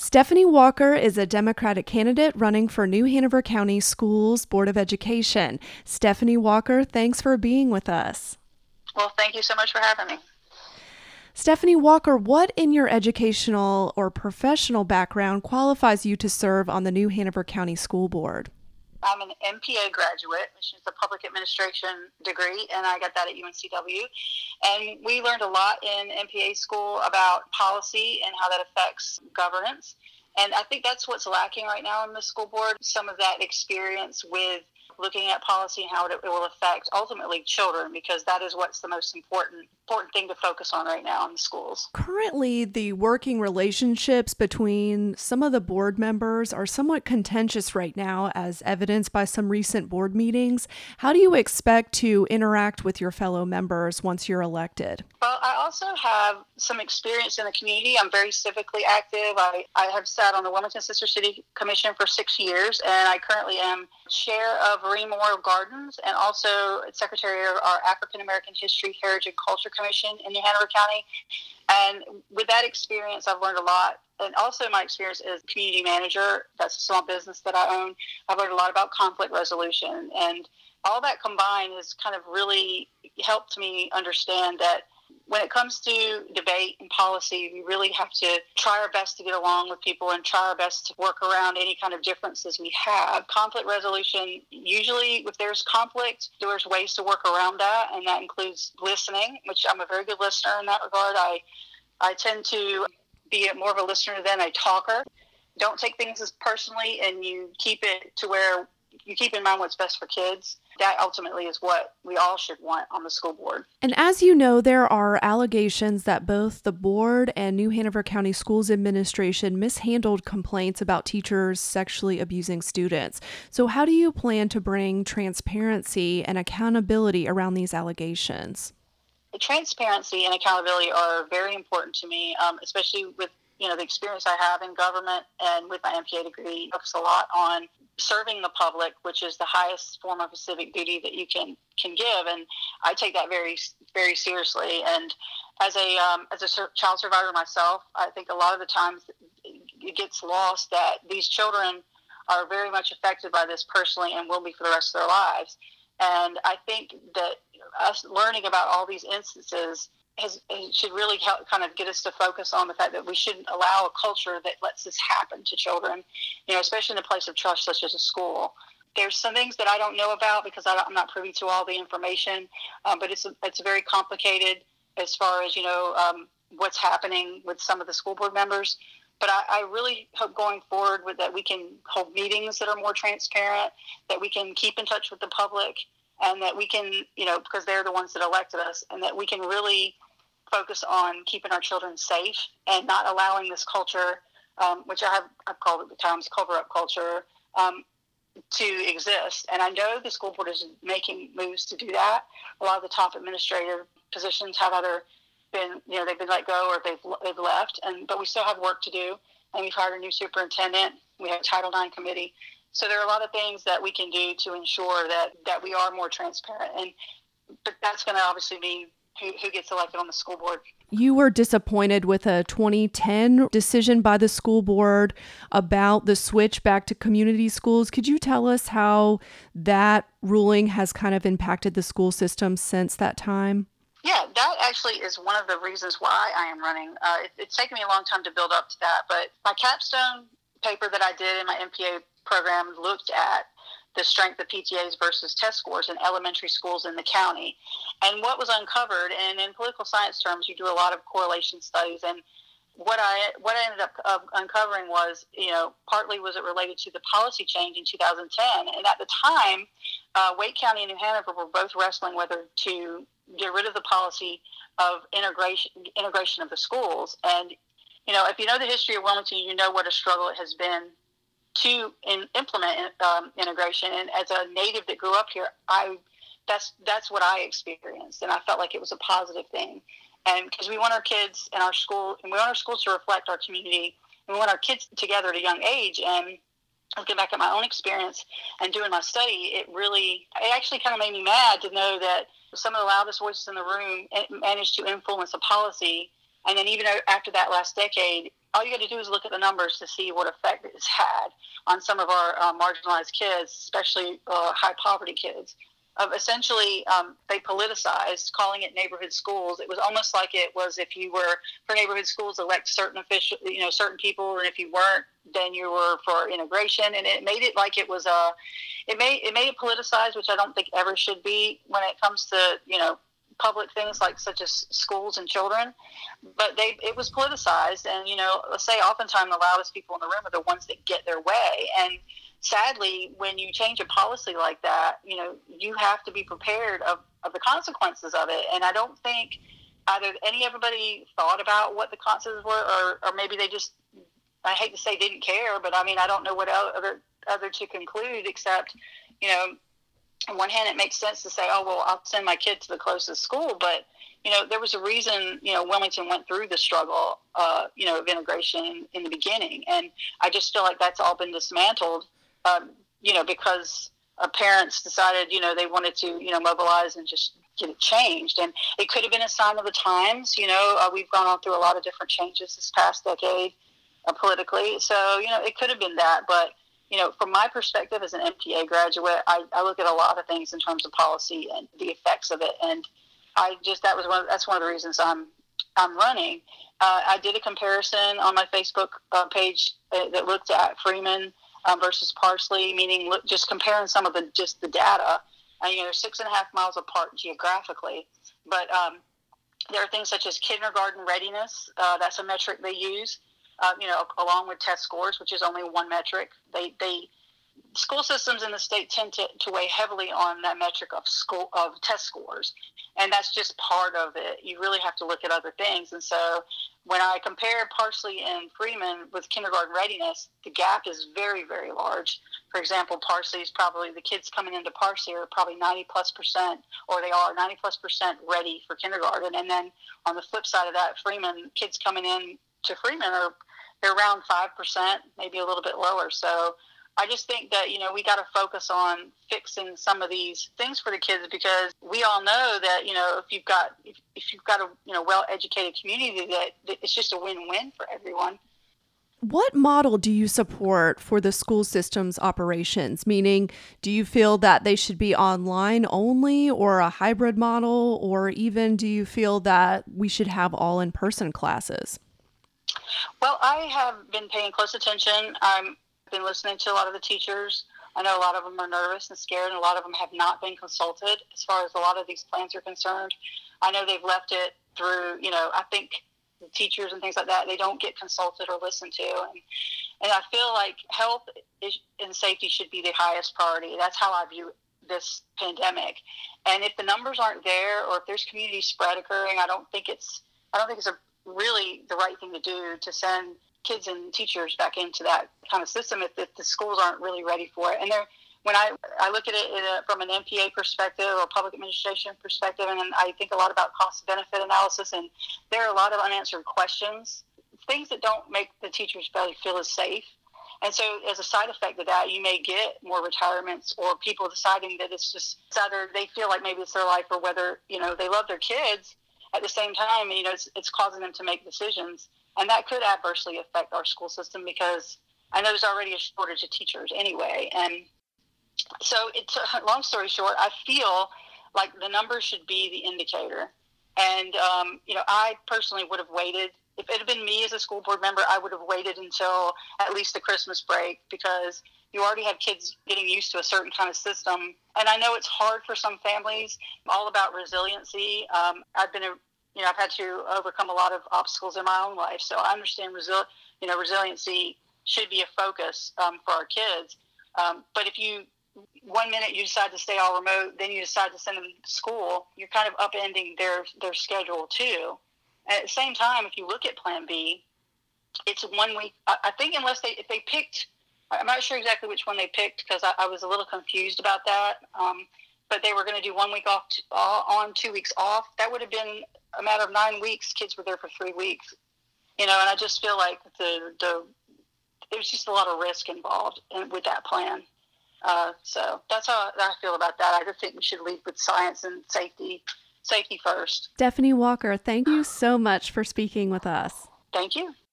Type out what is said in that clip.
Stephanie Walker is a Democratic candidate running for New Hanover County Schools Board of Education. Stephanie Walker, thanks for being with us. Well, thank you so much for having me. Stephanie Walker, what in your educational or professional background qualifies you to serve on the New Hanover County School Board? I'm an MPA graduate, which is a public administration degree, and I got that at UNCW. And we learned a lot in MPA school about policy and how that affects governance. And I think that's what's lacking right now in the school board, some of that experience with looking at policy and how it will affect ultimately children, because that is what's the most important thing to focus on right now in the schools. Currently, the working relationships between some of the board members are somewhat contentious right now, as evidenced by some recent board meetings. How do you expect to interact with your fellow members once you're elected? Well, I also have some experience in the community. I'm very civically active. I have sat on the Wilmington Sister City Commission for 6 years, and I currently am chair of Remore Gardens and also secretary of our African American History, Heritage, and Culture Commission in New Hanover County. And with that experience, I've learned a lot. And also my experience as community manager, that's a small business that I own. I've learned a lot about conflict resolution. And all that combined has kind of really helped me understand that when it comes to debate and policy, we really have to try our best to get along with people and try our best to work around any kind of differences we have. Conflict resolution, usually if there's conflict, there's ways to work around that, and that includes listening, which I'm a very good listener in that regard. I tend to be more of a listener than a talker. Don't take things as personally, and you keep it to where you keep in mind what's best for kids. That ultimately is what we all should want on the school board. And as you know, there are allegations that both the board and New Hanover County Schools Administration mishandled complaints about teachers sexually abusing students. So how do you plan to bring transparency and accountability around these allegations? The transparency and accountability are very important to me, especially with the experience I have in government and with my MPA degree. Focus a lot on serving the public, which is the highest form of a civic duty that you can give, and I take that very, very seriously. And as a child survivor myself, I think a lot of the times it gets lost that these children are very much affected by this personally and will be for the rest of their lives. And I think that us learning about all these instances should really help kind of get us to focus on the fact that we shouldn't allow a culture that lets this happen to children, especially in a place of trust such as a school. There's some things that I don't know about because I'm not privy to all the information, but it's very complicated as far as, what's happening with some of the school board members. But I really hope going forward with that we can hold meetings that are more transparent, that we can keep in touch with the public, and that we can, because they're the ones that elected us, and that we can really focus on keeping our children safe and not allowing this culture, which I've called at the times cover-up culture, to exist. And I know the school board is making moves to do that. A lot of the top administrative positions have either been, they've been let go or they've left, but we still have work to do. And we've hired a new superintendent. We have a Title IX committee. So there are a lot of things that we can do to ensure that we are more transparent. But that's going to obviously mean who gets elected on the school board. You were disappointed with a 2010 decision by the school board about the switch back to community schools. Could you tell us how that ruling has kind of impacted the school system since that time? Yeah, that actually is one of the reasons why I am running. It's taken me a long time to build up to that, but my capstone paper that I did in my MPA program looked at the strength of PTAs versus test scores in elementary schools in the county. And what was uncovered, and in political science terms, you do a lot of correlation studies, and what I ended up uncovering was, partly was it related to the policy change in 2010. And at the time, Wake County and New Hanover were both wrestling whether to get rid of the policy of integration of the schools. And, if you know the history of Wilmington, you know what a struggle it has been to implement integration. And as a native that grew up here, that's what I experienced, and I felt like it was a positive thing. And because we want our kids in our school, and we want our schools to reflect our community, and we want our kids together at a young age. And looking back at my own experience and doing my study, it actually kind of made me mad to know that some of the loudest voices in the room managed to influence a policy And then even after that last decade, all you got to do is look at the numbers to see what effect it's had on some of our marginalized kids, especially high poverty kids. Essentially, they politicized, calling it neighborhood schools. It was almost like it was if you were for neighborhood schools, elect certain official, certain people, and if you weren't, then you were for integration. And it made it like it was it made it politicized, which I don't think ever should be when it comes to public things like such as schools and children. But it was politicized, and let's say oftentimes the loudest people in the room are the ones that get their way. And sadly, when you change a policy like that, you have to be prepared of the consequences of it. And I don't think either everybody thought about what the consequences were, or maybe they just, I hate to say didn't care, but I mean, I don't know what other to conclude except, on one hand, it makes sense to say, oh, well, I'll send my kid to the closest school. But, there was a reason, Wilmington went through the struggle, of integration in the beginning. And I just feel like that's all been dismantled, because parents decided, they wanted to, mobilize and just get it changed. And it could have been a sign of the times. We've gone through a lot of different changes this past decade politically. So, it could have been that. But, from my perspective as an MPA graduate, I look at a lot of things in terms of policy and the effects of it. And that's one of the reasons I'm running. I did a comparison on my Facebook page that looked at Freeman versus Parsley, meaning just comparing some of the data. They're 6.5 miles apart geographically, but there are things such as kindergarten readiness. That's a metric they use, along with test scores, which is only one metric. School systems in the state tend to weigh heavily on that metric of test scores, and that's just part of it. You really have to look at other things. And so when I compare Parsley and Freeman with kindergarten readiness, the gap is very, very large. For example, Parsley's probably, the kids coming into Parsley are probably 90+%, or they are 90+% ready for kindergarten. And then on the flip side of that, Freeman, kids coming in to Freeman they're around 5%, maybe a little bit lower. So I just think that, we got to focus on fixing some of these things for the kids, because we all know that, if you've got a well-educated community, that it's just a win-win for everyone. What model do you support for the school system's operations? Meaning, do you feel that they should be online only, or a hybrid model, or even do you feel that we should have all in-person classes? Well, I have been paying close attention. I've been listening to a lot of the teachers. I know a lot of them are nervous and scared, and a lot of them have not been consulted as far as a lot of these plans are concerned. I know they've left it through, I think the teachers and things like that, they don't get consulted or listened to. And I feel like health and safety should be the highest priority. That's how I view this pandemic. And if the numbers aren't there, or if there's community spread occurring, I don't think it's really the right thing to do to send kids and teachers back into that kind of system if the schools aren't really ready for it. And when I look at it from an MPA perspective or public administration perspective, and I think a lot about cost-benefit analysis, and there are a lot of unanswered questions, things that don't make the teachers really feel as safe. And so as a side effect of that, you may get more retirements, or people deciding that it's either they feel like maybe it's their life, or whether, they love their kids. At the same time, it's causing them to make decisions. And that could adversely affect our school system, because I know there's already a shortage of teachers anyway. And so long story short, I feel like the numbers should be the indicator. And, I personally would have waited. If it had been me as a school board member, I would have waited until at least the Christmas break, because you already have kids getting used to a certain kind of system. And I know it's hard for some families. I'm all about resiliency. I've had to overcome a lot of obstacles in my own life. So I understand resiliency should be a focus for our kids. But if one minute you decide to stay all remote, then you decide to send them to school, you're kind of upending their schedule too. And at the same time, if you look at Plan B, it's 1 week. I think if they picked, I'm not sure exactly which one they picked, because I was a little confused about that. But they were going to do 1 week off on, 2 weeks off. That would have been a matter of 9 weeks. Kids were there for 3 weeks, and I just feel like there's just a lot of risk involved with that plan. So that's how I feel about that. I just think we should lead with science and safety safety first. Stephanie Walker, thank you so much for speaking with us. Thank you.